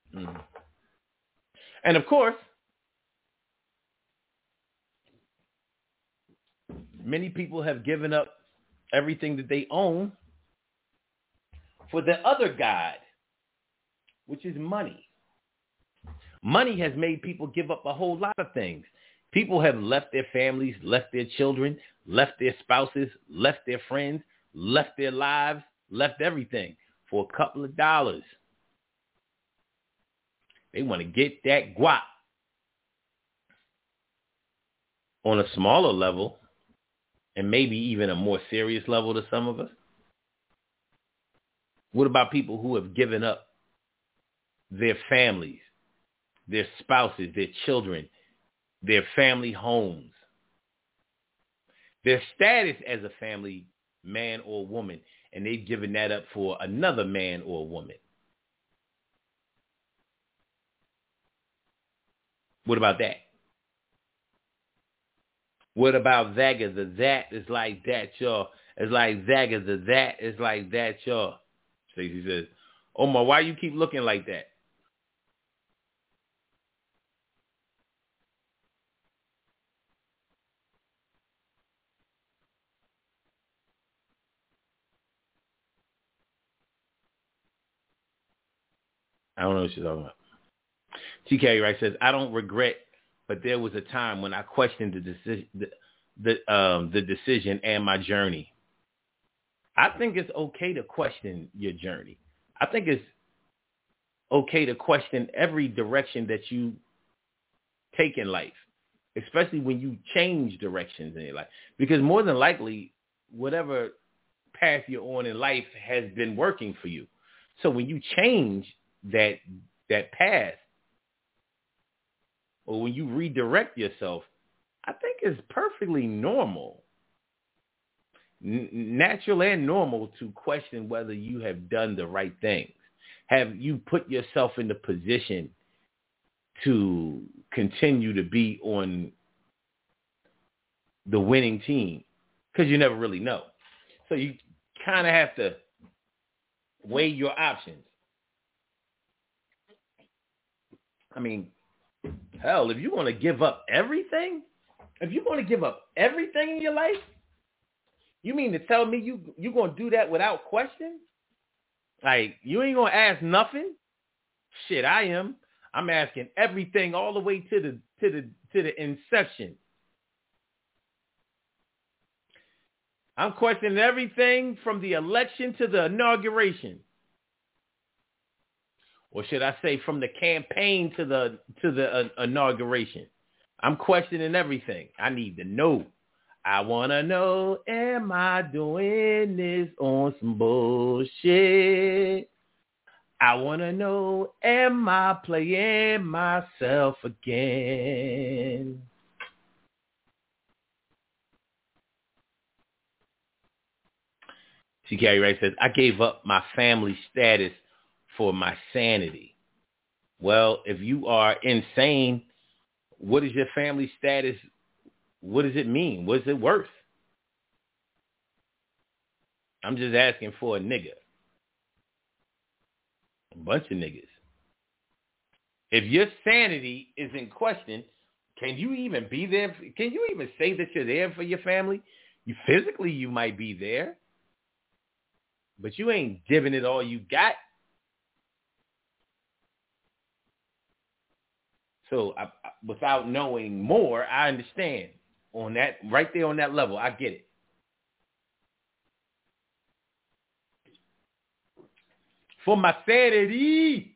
And of course, many people have given up everything that they own for the other God, which is money. Money has made people give up a whole lot of things. People have left their families, left their children, left their spouses, left their friends, left their lives, left everything for a couple of dollars. They want to get that guap. On a smaller level, and maybe even a more serious level to some of us, what about people who have given up their families, their spouses, their children, their family homes, their status as a family man or woman, and they've given that up for another man or woman? What about that? What about Zaga? The that is like that, y'all. It's like Zaga. The that is like that, y'all. Stacey says, Omar, why you keep looking like that? I don't know what she's talking about. TK Wright says, I don't regret, but there was a time when I questioned the decision and my journey. I think it's okay to question your journey. I think it's okay to question every direction that you take in life, especially when you change directions in your life. Because more than likely, whatever path you're on in life has been working for you. So when you change that path, or when you redirect yourself, I think it's perfectly normal, natural and normal, to question whether you have done the right things. Have you put yourself in the position to continue to be on the winning team? Because you never really know. So you kind of have to weigh your options. I mean, hell, if you want to give up everything, in your life, you mean to tell me you going to do that without question? Like, you ain't going to ask nothing? Shit, I am. I'm asking everything all the way to the inception. I'm questioning everything from the election to the inauguration. Or should I say from the campaign to the inauguration? I'm questioning everything. I need to know. I want to know, am I doing this on some bullshit? I want to know, am I playing myself again? TK Wright says, I gave up my family status for my sanity. Well, if you are insane, what is your family status? What does it mean? What is it worth? I'm just asking for a nigga. A bunch of niggas. If your sanity is in question, can you even be there? Can you even say that you're there for your family? Physically, you might be there, but you ain't giving it all you got. So without knowing more, I understand on that, right there on that level. I get it. For my sanity,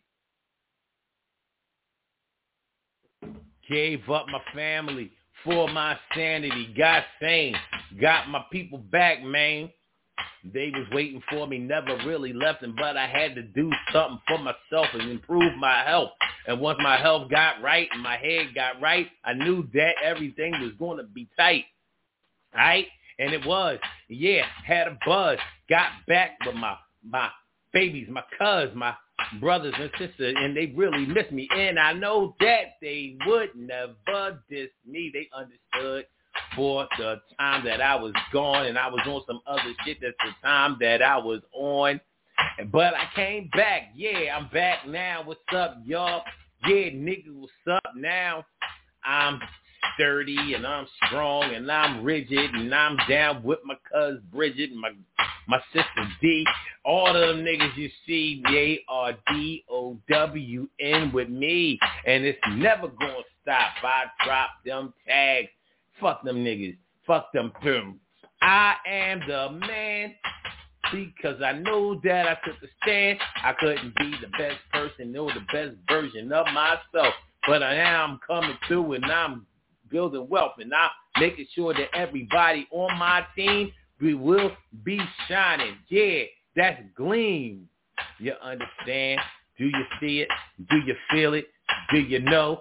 gave up my family for my sanity. Got sane, got my people back, man. They was waiting for me, never really left them, but I had to do something for myself and improve my health. And once my health got right and my head got right, I knew that everything was going to be tight, right? And it was. Yeah, had a buzz. Got back with my babies, my cousins, my brothers and sisters, and they really miss me. And I know that they would never diss me. They understood for the time that I was gone, and I was on some other shit. That's the time that I was on. But I came back. Yeah, I'm back now. What's up, y'all? Yeah, nigga, what's up now? I'm sturdy, and I'm strong, and I'm rigid, and I'm down with my cousin Bridget, and my sister D. All of them niggas you see, they are DOWN with me, and it's never gonna stop. I drop them tags. Fuck them niggas. Fuck them. I am the man because I know that I took a stand. I couldn't be the best person or the best version of myself. But now I'm coming through and I'm building wealth and I'm making sure that everybody on my team, we will be shining. Yeah, that's gleam. You understand? Do you see it? Do you feel it? Do you know?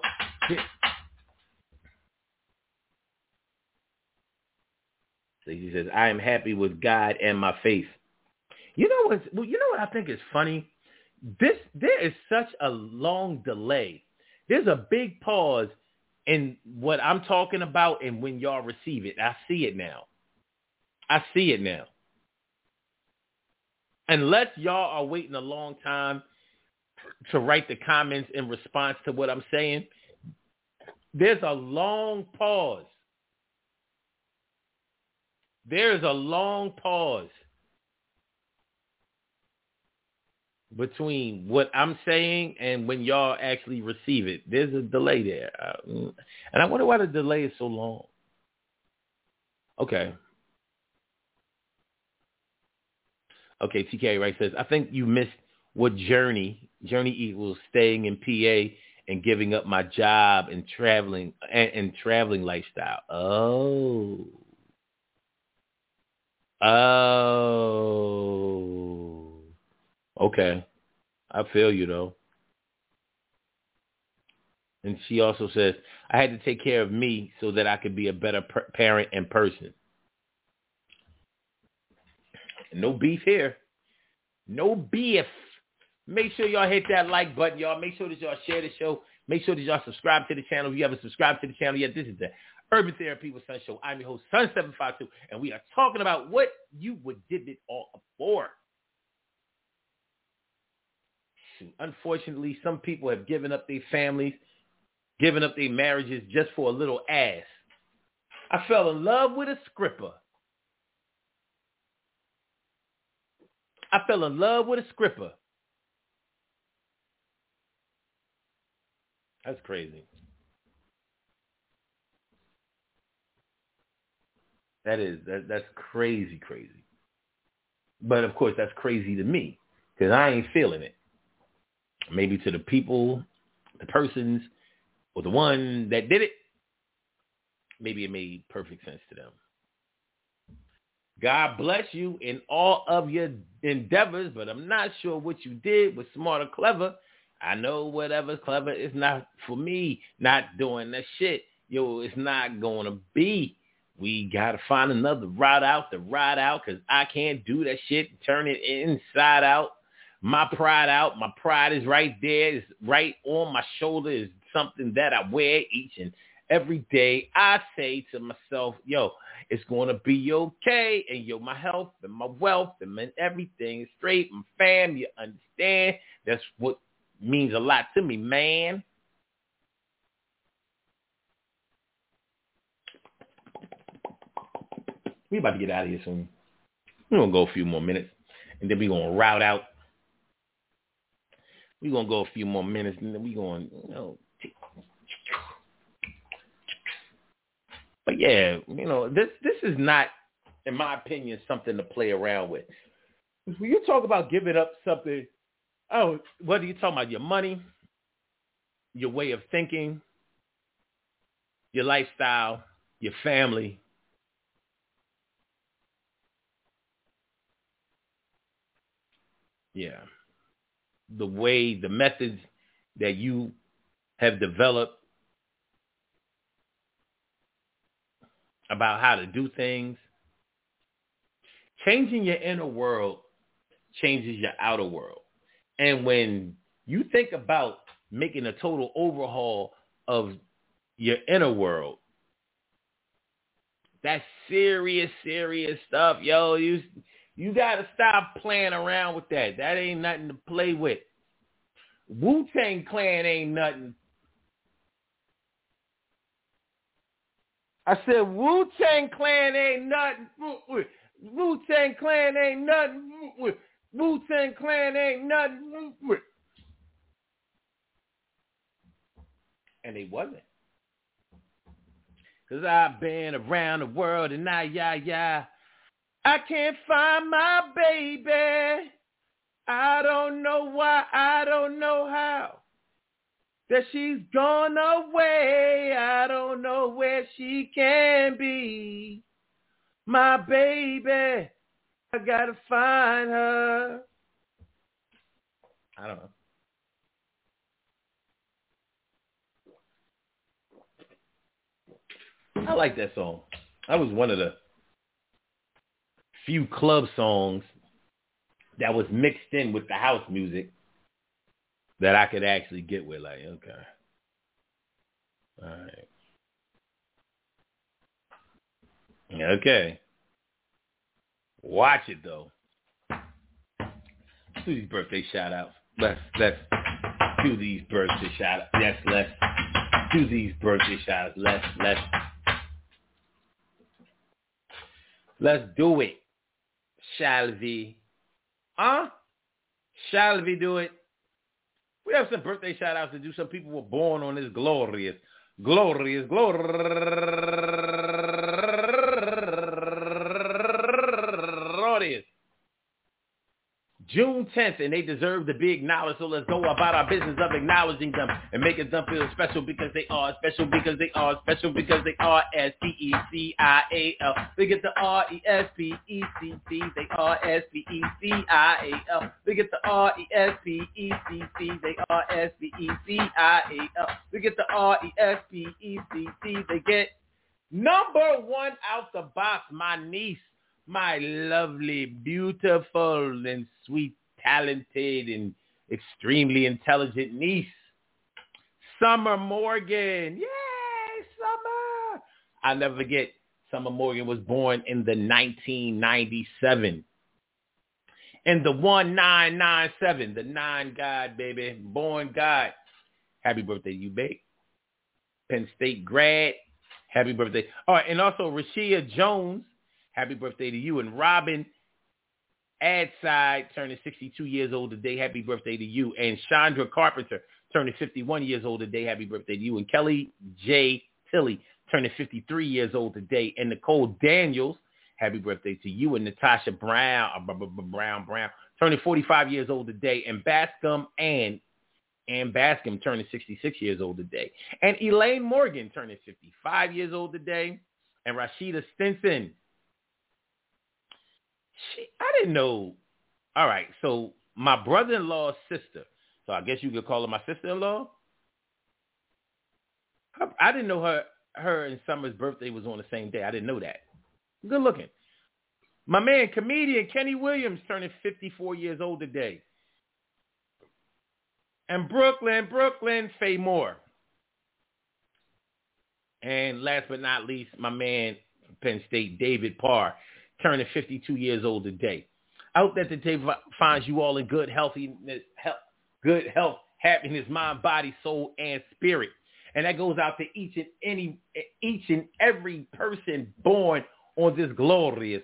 So he says, I am happy with God and my faith. You know what I think is funny? There is such a long delay. There's a big pause in what I'm talking about and when y'all receive it. I see it now. Unless y'all are waiting a long time to write the comments in response to what I'm saying, there's a long pause. There's a long pause between what I'm saying and when y'all actually receive it. There's a delay there. And I wonder why the delay is so long. Okay, TK Wright says, I think you missed what journey equals staying in PA and giving up my job and traveling lifestyle. Oh, okay. I feel you, though. And she also says, I had to take care of me so that I could be a better parent and person. No beef here. No beef. Make sure y'all hit that like button, y'all. Make sure that y'all share the show. Make sure that y'all subscribe to the channel. If you haven't subscribed to the channel yet, this is the Urban Therapy with Sun Show. I'm your host, Sun752, and we are talking about what you would give it all up for. Unfortunately, some people have given up their families, given up their marriages just for a little ass. I fell in love with a scripper. That's crazy. That's crazy. But of course, that's crazy to me because I ain't feeling it. Maybe to the people, the persons, or the one that did it, maybe it made perfect sense to them. God bless you in all of your endeavors, but I'm not sure what you did was smart or clever. I know whatever's clever is not for me. Not doing that shit. It's not going to be We got to find another route out to ride out because I can't do that shit and turn it inside out. My pride out. My pride is right there. It's right on my shoulder. Is something that I wear each and every day. I say to myself, yo, it's going to be okay. And yo, my health and my wealth and everything is straight. My fam, you understand? That's what means a lot to me, man. We about to get out of here soon. We're going to go a few more minutes, and then we're going to route out. We're going to go a few more minutes, and then we're going, But yeah, this is not, in my opinion, something to play around with. When you talk about giving up something, what are you talking about? Your money, your way of thinking, your lifestyle, your family. Yeah. The methods that you have developed about how to do things. Changing your inner world changes your outer world. And when you think about making a total overhaul of your inner world, that's serious, serious stuff, yo. You got to stop playing around with that. That ain't nothing to play with. Wu-Tang Clan ain't nothing. I said Wu-Tang Clan ain't nothing. Wu-Tang Clan ain't nothing. Wu-Tang Clan ain't nothing. And they wasn't. Because I've been around the world and I can't find my baby. I don't know why, I don't know how. That she's gone away. I don't know where she can be. My baby, I gotta find her. I don't know. I like that song. That was one of the few club songs that was mixed in with the house music that I could actually get with. Like, okay. All right. Okay. Watch it, though. Do these birthday shout-outs. Let's do these birthday shout-outs. Yes, let's do these birthday shout-outs. Let's do it. Shall we? Shall we do it? We have some birthday shout-outs to do. Some people were born on this glorious June 10th, and they deserve to be acknowledged. So let's go about our business of acknowledging them and making them feel special because they are special because they are special because they are S-P-E-C-I-A-L. Look at the R-E-S-P-E-C-T. They are S-P-E-C-I-A-L. Look at the R-E-S-P-E-C-T. They are S-P-E-C-I-A-L. Look at the R-E-S-P-E-C-T. They get number one out the box, my niece. My lovely, beautiful, and sweet, talented, and extremely intelligent niece, Summer Morgan. Yay, Summer! I'll never forget, Summer Morgan was born in the 1997. In the 1997, the 9 God, baby, born God. Happy birthday to you, babe. Penn State grad. Happy birthday. All right, and also Rashia Jones. Happy birthday to you. And Robin Adside turning 62 years old today. Happy birthday to you. And Chandra Carpenter turning 51 years old today. Happy birthday to you. And Kelly J. Tilley turning 53 years old today. And Nicole Daniels, happy birthday to you. And Natasha Brown turning 45 years old today. And Bascom Ann Bascom turning 66 years old today. And Elaine Morgan turning 55 years old today. And Rashida Stinson. I didn't know. All right, so my brother-in-law's sister, so I guess you could call her my sister-in-law. I didn't know her her and Summer's birthday was on the same day. I didn't know that. Good looking. My man, comedian Kenny Williams, turning 54 years old today. And Brooklyn, Faye Moore. And last but not least, my man from Penn State, David Parr, turning 52 years old today. I hope that the day finds you all in good health, happiness, mind, body, soul, and spirit. And that goes out to each and every person born on this glorious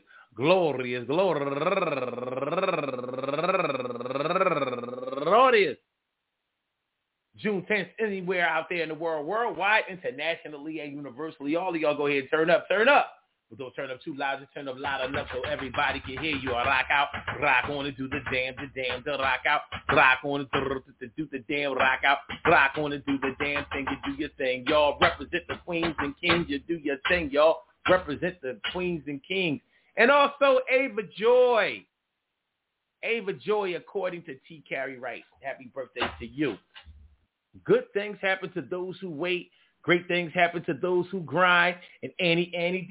June 10th, anywhere out there in the world, worldwide, internationally, and universally. All of y'all go ahead and turn up. But don't turn up too loud, just turn up loud enough so everybody can hear you. Rock out, rock on and do the damn, rock out, rock on and do the damn, rock out, rock on and do the damn thing, you do your thing. Y'all represent the queens and kings, you do your thing, y'all. Represent the queens and kings. And also Ava Joy. Ava Joy, according to T. Carey Rice. Happy birthday to you. Good things happen to those who wait. Great things happen to those who grind. And anything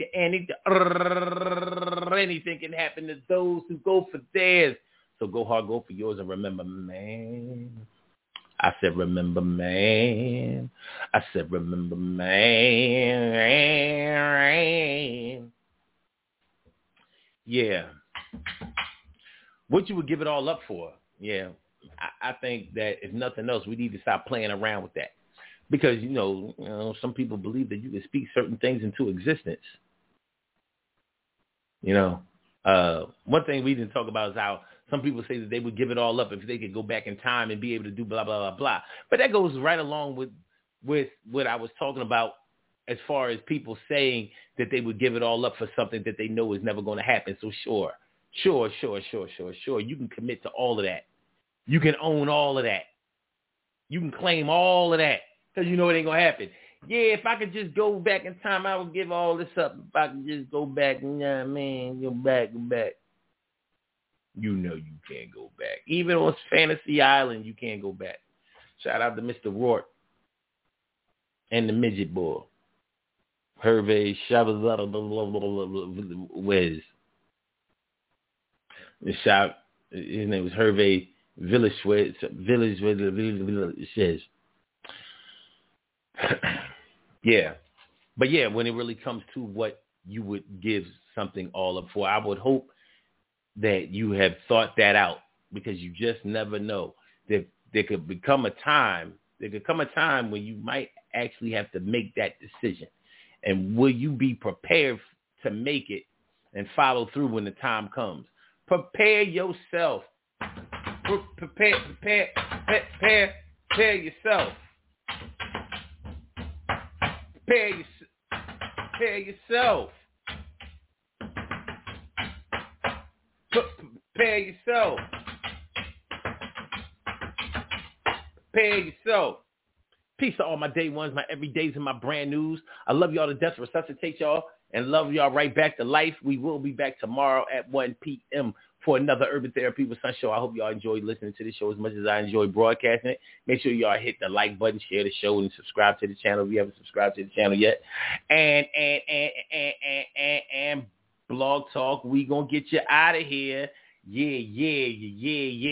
can happen to those who go for theirs. So go hard, go for yours, and remember, man. I said, remember, man. I said, remember, man. Yeah. What you would give it all up for? Yeah. I think that if nothing else, we need to stop playing around with that. Because, you know, some people believe that you can speak certain things into existence. You know, one thing we didn't talk about is how some people say that they would give it all up if they could go back in time and be able to do blah, blah, blah, blah. But that goes right along with what I was talking about as far as people saying that they would give it all up for something that they know is never going to happen. So sure. You can commit to all of that. You can own all of that. You can claim all of that because you know it ain't going to happen. Yeah, if I could just go back in time, I would give all this up. If I could just go back, you know what I mean? Go back. You know you can't go back. Even on Fantasy Island, you can't go back. Shout out to Mr. Rourke and the Midget Boy. Hervé Chavez Wes. His name was Hervé Village. Yeah. But yeah, when it really comes to what you would give something all up for, I would hope that you have thought that out, because you just never know. There could come a time when you might actually have to make that decision. And will you be prepared to make it and follow through when the time comes? Prepare yourself. Prepare yourself. Prepare yourself. Prepare yourself. Prepare yourself. Peace to all my day ones, my everydays, and my brand news. I love y'all to death, resuscitate y'all, and love y'all right back to life. We will be back tomorrow at 1 p.m. for another Urban Therapy with Sun show. I hope y'all enjoyed listening to the show as much as I enjoyed broadcasting it. Make sure y'all hit the like button, share the show, and subscribe to the channel if you haven't subscribed to the channel yet. And Blog Talk, we gonna get you out of here. Yeah.